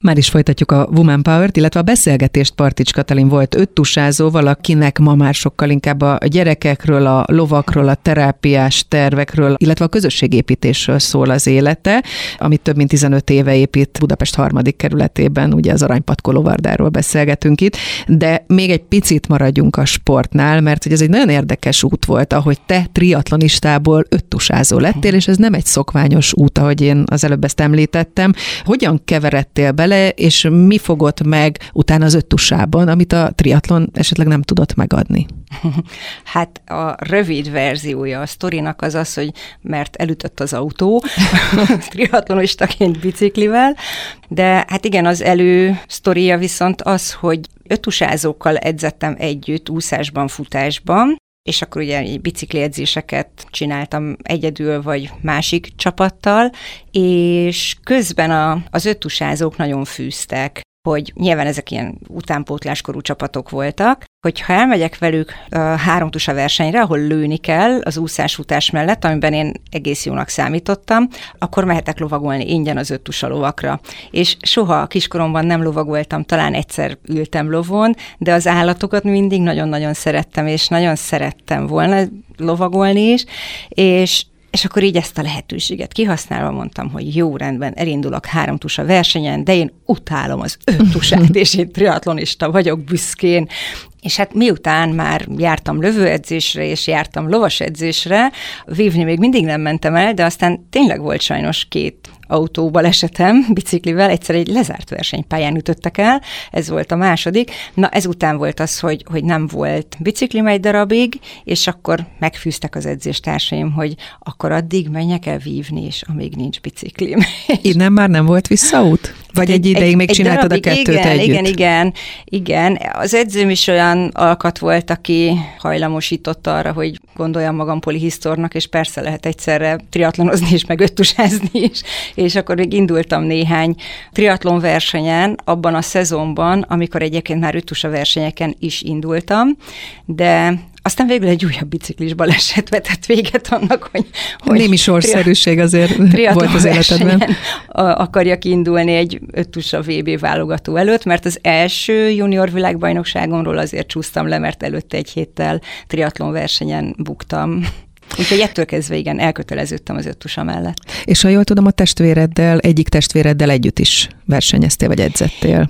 Már is folytatjuk a Woman Power-t, illetve a beszélgetést Partics Katalin volt öttusázóval, akinek ma már sokkal inkább a gyerekekről, a lovakról, a terápiás tervekről, illetve a közösségépítésről szól az élete, amit több mint 15 éve épít Budapest 3. kerületében, ugye az Aranypatkó lovardáról beszélgetünk itt, de még egy picit maradjunk a sportnál, mert hogy ez egy nagyon érdekes út volt, ahogy te triatlonistából öttusázó lettél, és ez nem egy szokványos út, ahogy én az előbb ezt említettem. Hogyan keveredtél bele, és mi fogott meg utána az öttusában, amit a triatlon esetleg nem tudott megadni? Hát a rövid verziója a sztorinak az, hogy mert elütött az autó, triatlonistaként biciklivel, de hát igen, az sztoria viszont az, hogy öttusázókkal edzettem együtt úszásban, futásban, és akkor ugye bicikli edzéseket csináltam egyedül, vagy másik csapattal, és közben az öttusázók nagyon fűztek, hogy nyilván ezek ilyen utánpótláskorú csapatok voltak, hogyha elmegyek velük háromtusa versenyre, ahol lőni kell az úszás-futás mellett, amiben én egész jónak számítottam, akkor mehetek lovagolni ingyen az öttusa lovakra. És soha kiskoromban nem lovagoltam, talán egyszer ültem lovon, de az állatokat mindig nagyon-nagyon szerettem, és nagyon szerettem volna lovagolni is, és akkor így ezt a lehetőséget kihasználva mondtam, hogy jó, rendben, elindulok háromtusa versenyen, de én utálom az öttusát, és én triatlonista vagyok büszkén. És hát miután már jártam lövőedzésre, és jártam lovasedzésre, vívni még mindig nem mentem el, de aztán tényleg volt sajnos 2 autóbalesetem biciklivel, egyszer egy lezárt versenypályán ütöttek el, ez volt a második. Na ezután volt az, hogy nem volt biciklim egy darabig, és akkor megfűztek az edzéstársaim, hogy akkor addig menjek el vívni, és amíg nincs biciklim. Innen már nem volt visszaút? Vagy egy ideig még csináltad darabig, a kettőt együtt? Igen. Az edzőm is olyan alkat volt, aki hajlamosította arra, hogy gondoljam magam polihisztornak, és persze lehet egyszerre triatlonozni és meg öttusázni is, és akkor még indultam néhány triatlon versenyen abban a szezonban, amikor egyébként már öttusa versenyeken is indultam, de aztán végül egy újabb biciklis baleset vetett véget annak, hogy némi sorszerűség azért volt az életedben. Akarjak indulni egy öttusa VB válogató előtt, mert az első junior világbajnokságomról azért csúsztam le, mert előtte egy héttel triatlon versenyen buktam. Úgyhogy ettől kezdve igen, elköteleződtem az öttusa mellett. És ha jól tudom, a egyik testvéreddel együtt is versenyeztél, vagy edzettél?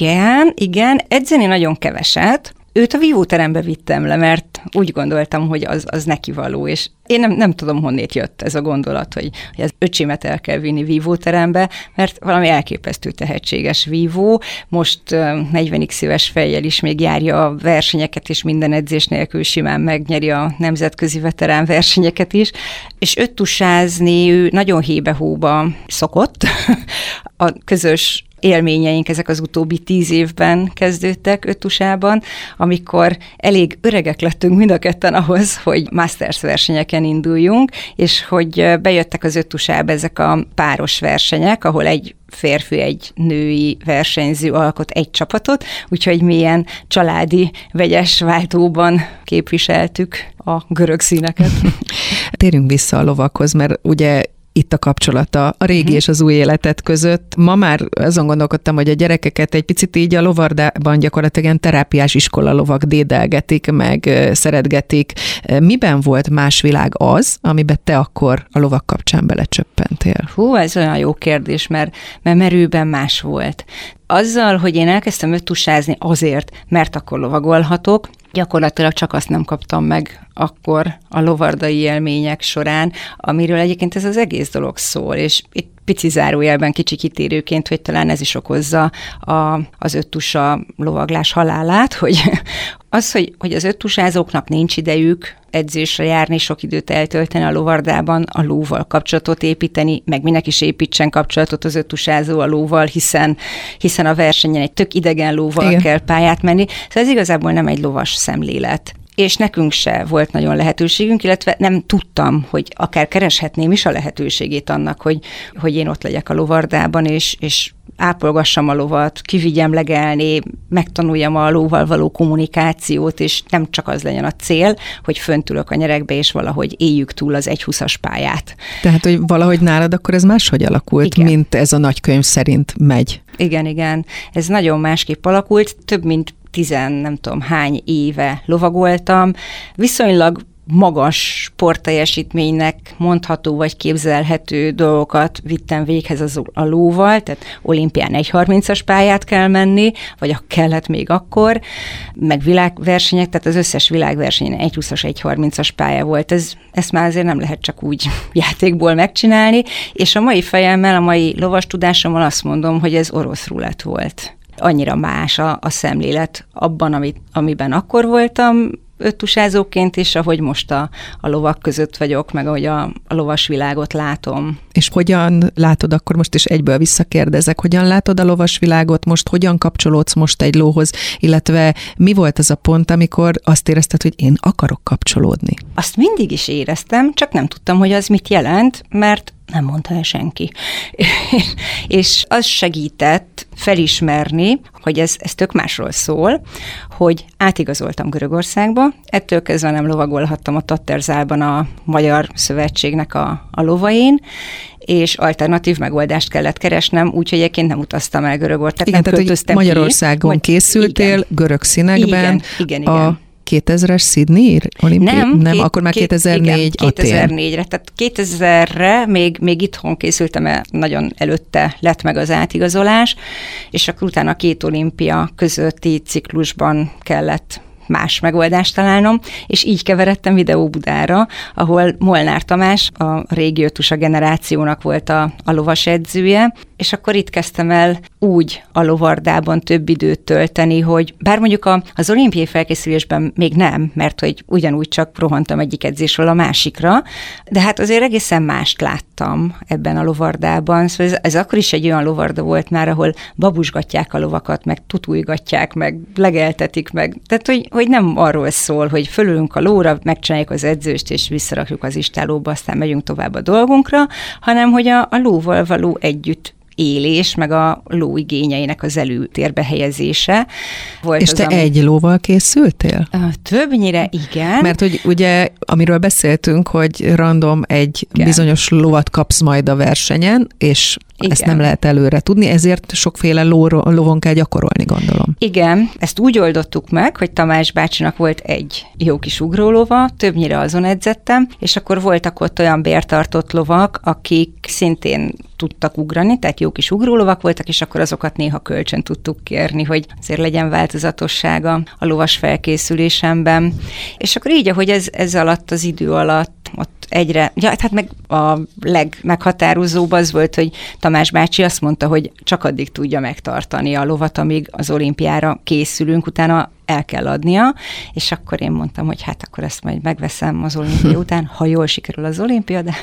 Igen, edzeni nagyon keveset. Őt a vívóterembe vittem le, mert úgy gondoltam, hogy az neki való, és én nem tudom, honnét jött ez a gondolat, hogy az öcsémet el kell vinni vívóterembe, mert valami elképesztő tehetséges vívó, most 40x éves fejjel is még járja a versenyeket, és minden edzés nélkül simán megnyeri a nemzetközi veterán versenyeket is, és öttusázni ő nagyon hébe-hóba szokott, a közös élményeink ezek az utóbbi 10 évben kezdődtek öttusában, amikor elég öregek lettünk mind a ketten ahhoz, hogy Masters versenyeken induljunk, és hogy bejöttek az öttusába ezek a páros versenyek, ahol egy férfi, egy női versenyző alkot egy csapatot, úgyhogy milyen családi, vegyes váltóban képviseltük a görög színeket. Térjünk vissza a lovakhoz, mert ugye itt a kapcsolata a régi és az új életet között. Ma már azon gondolkodtam, hogy a gyerekeket egy picit így a lovardában gyakorlatilag ilyen terápiás iskola lovak dédelgetik, meg szeretgetik. Miben volt más világ az, amiben te akkor a lovak kapcsán belecsöppentél? Ez olyan jó kérdés, mert merőben más volt. Azzal, hogy én elkezdtem öttusázni azért, mert akkor lovagolhatok, gyakorlatilag csak azt nem kaptam meg akkor a lovardai élmények során, amiről egyébként ez az egész dolog szól, és itt pici zárójelben kicsi kitérőként, hogy talán ez is okozza az öttusa lovaglás halálát, hogy az öttusázóknak nincs idejük edzésre járni, sok időt eltölteni a lovardában, a lóval kapcsolatot építeni, meg minek is építsen kapcsolatot az öttusázó a lóval, hiszen a versenyen egy tök idegen lóval kell pályát menni. Szóval ez igazából nem egy lovas szemlélet. És nekünk se volt nagyon lehetőségünk, illetve nem tudtam, hogy akár kereshetném is a lehetőségét annak, hogy én ott legyek a lovardában, és ápolgassam a lovat, kivigyem legelni, megtanuljam a lóval való kommunikációt, és nem csak az legyen a cél, hogy fönt ülök a nyerekbe, és valahogy éljük túl az 1.20-as pályát. Tehát, hogy valahogy nálad akkor ez máshogy alakult, igen, mint ez a nagykönyv szerint megy. Igen. Ez nagyon másképp alakult. Több mint 10 nem tudom hány éve lovagoltam. Viszonylag magas sportteljesítménynek mondható vagy képzelhető dolgokat vittem véghez a lóval, tehát olimpián 1.30-as pályát kell menni, vagy kellett még akkor, meg világversenyek, tehát az összes világversenyen 1.20-as, 1.30-as pálya volt. Ezt már azért nem lehet csak úgy játékból megcsinálni, és a mai fejemmel, a mai lovas tudásommal azt mondom, hogy ez orosz rulett volt. Annyira más a szemlélet abban, amiben akkor voltam, öttusázóként is, ahogy most a lovak között vagyok, meg ahogy a lovas világot látom. És hogyan látod, akkor most is egyből visszakérdezek, hogyan látod a lovas világot most, hogyan kapcsolódsz most egy lóhoz, illetve mi volt az a pont, amikor azt érezted, hogy én akarok kapcsolódni? Azt mindig is éreztem, csak nem tudtam, hogy az mit jelent, mert nem mondta el senki. És az segített felismerni, hogy ez tök másról szól, hogy átigazoltam Görögországba, ettől kezdve nem lovagolhattam a Tatterzálban a Magyar Szövetségnek a lovain, és alternatív megoldást kellett keresnem, úgyhogy egyébként nem utaztam el Görögországba. Igen, tehát hogy Magyarországon készültél, igen, görög színekben. Igen. 2000-es Sydney olimpia? Nem, akkor már 2004 igen, 2004-re. Tehát 2000-re még itthon készültem, mert nagyon előtte lett meg az átigazolás, és akkor utána 2 olimpia közötti ciklusban kellett más megoldást találnom, és így keveredtem Videó-Budára, ahol Molnár Tamás, a régi öttusa generációnak volt a lovas edzője, és akkor itt kezdtem el úgy a lovardában több időt tölteni, hogy bár mondjuk az olimpiai felkészülésben még nem, mert hogy ugyanúgy csak rohantam egyik edzésről a másikra, de hát azért egészen mást láttam ebben a lovardában, szóval ez akkor is egy olyan lovarda volt már, ahol babusgatják a lovakat, meg tutulgatják, meg legeltetik, meg, tehát hogy nem arról szól, hogy fölülünk a lóra, megcsináljuk az edzést, és visszarakjuk az istálóba, aztán megyünk tovább a dolgunkra, hanem hogy a lóval való együtt élés, meg a ló igényeinek az előtérbe helyezése volt. És te egy lóval készültél? Többnyire igen. Mert hogy ugye, amiről beszéltünk, hogy random egy bizonyos lovat kapsz majd a versenyen, és igen, ezt nem lehet előre tudni, ezért sokféle lovon kell gyakorolni, gondolom. Igen, ezt úgy oldottuk meg, hogy Tamás bácsinak volt egy jó kis ugrólova, többnyire azon edzettem, és akkor voltak ott olyan bértartott lovak, akik szintén tudtak ugrani, tehát jó kis ugrólovak voltak, és akkor azokat néha kölcsön tudtuk kérni, hogy azért legyen változatossága a lovas felkészülésemben. És akkor így, ahogy ez alatt, az idő alatt, ott egyre, hát meg a legmeghatározóbb az volt, hogy Tamás bácsi azt mondta, hogy csak addig tudja megtartani a lovat, amíg az olimpiára készülünk, utána el kell adnia, és akkor én mondtam, hogy hát akkor ezt majd megveszem az olimpia után, ha jól sikerül az olimpia, de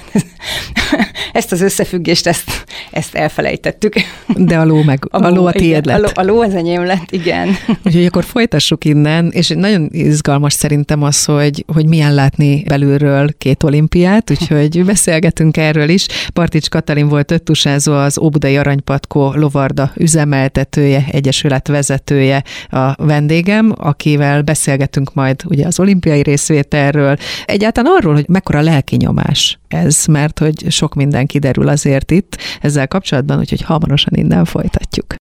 ezt az összefüggést, ezt elfelejtettük. De a ló a ló a tiéd lett. A ló az enyém lett, igen. Úgyhogy akkor folytassuk innen, és nagyon izgalmas szerintem az, hogy milyen látni belülről 2 olimpiát, úgyhogy beszélgetünk erről is. Partics Katalin volt öttusázó, az Óbudai Aranypatkó lovarda üzemeltetője, egyesület vezetője a vendégem, akivel beszélgetünk majd ugye az olimpiai részvételről, egyáltalán arról, hogy mekkora lelki nyomás ez, mert hogy sok minden kiderül azért itt ezzel kapcsolatban, úgyhogy hamarosan innen folytatjuk.